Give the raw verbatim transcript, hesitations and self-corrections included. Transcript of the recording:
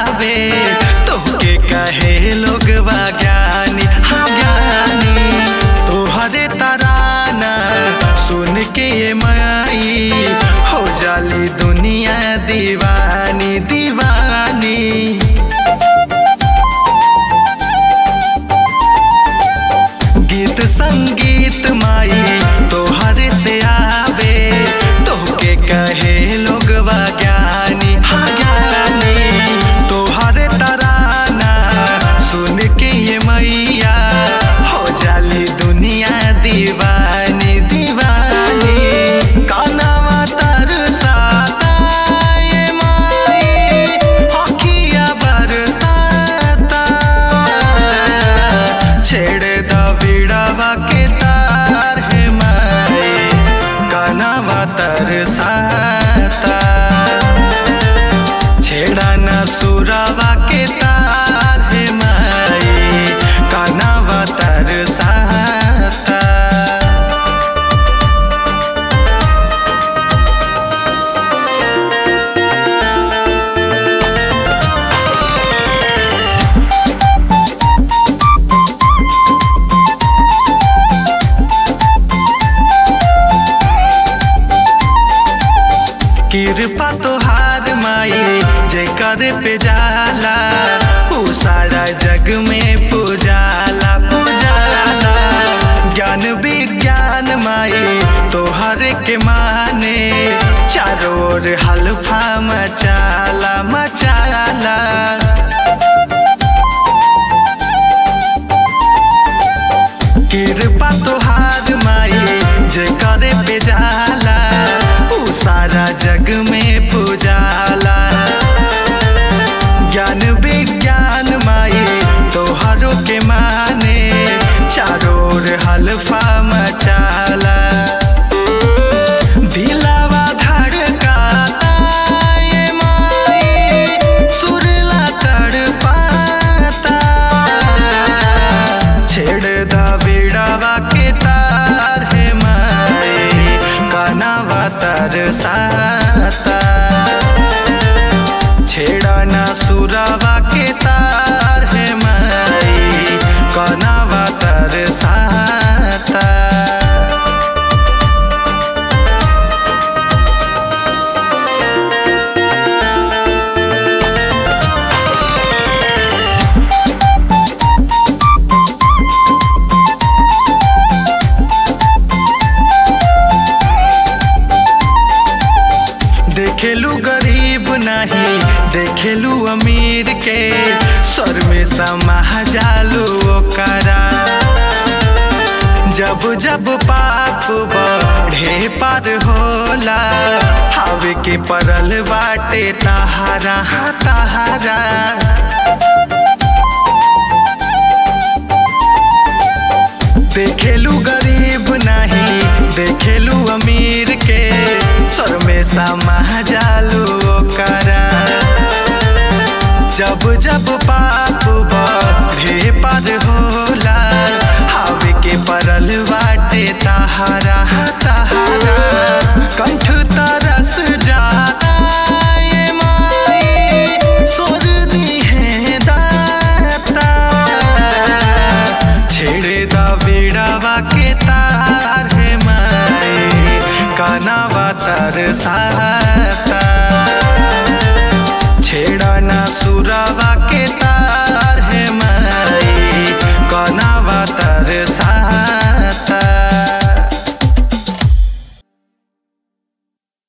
आवे तोहके कहे लोग ज्ञानी हाँ ज्ञानी तोहरे तराना सुन के ये माई हो जाली दुनिया दीवानी दीवानी। गीत संगीत माई तोहरे से आवे तोहके कहे लोग ज्ञानी हाँ ज्ञानी तोहरे तराना सुन के ये मैया हो जाली दुनिया दीवानी दीवानी। कानावा तरसाता ये माई अखिया बरसाता छेड़ दा बिड़ावा के तार है माई कानावा तरसाता छेड़ा न सुरावा के तार है माई कानावा तरसाता। कृपा तोहार माई जेकर पे जाला ऊ सारा जग में पूजाला पूजाला। ज्ञान विज्ञान माई तोहर के माने चारों ओर हल्फा मचाला मचाला। कृपा तोहार माई जेकर पे जाला ऊ सारा जग में पूजाला। ज्ञान विज्ञान माई तोहरों के माने चारों ओर हल्फा मचाला। दिलावा धड़काता ये माई सुरला तड़पाता छेड़ दा बिड़ावा के तार है माई कानावा तरसाता छेड़ा ना सुरावा के तार है माई कानावा तरसाता। देखेलू गरीब नहीं देखेलू अमीर के स्वर में समा जालू ओकरा। जब जब पाप बढ़े पार होला हावे के परल बाटे तहारा हाँ तहारा। देखेलू गरीब नहीं देखेलू अमीर के स्वर में समा जालू ओकरा। जब जब पाप बढ़े पार होला हावे के परल बाटे तहारा तहारा। कंठ तरस जाता ये माई सोर दी है दाता छेड़े दा बिड़ावा के तार है माई कानावा तरसाता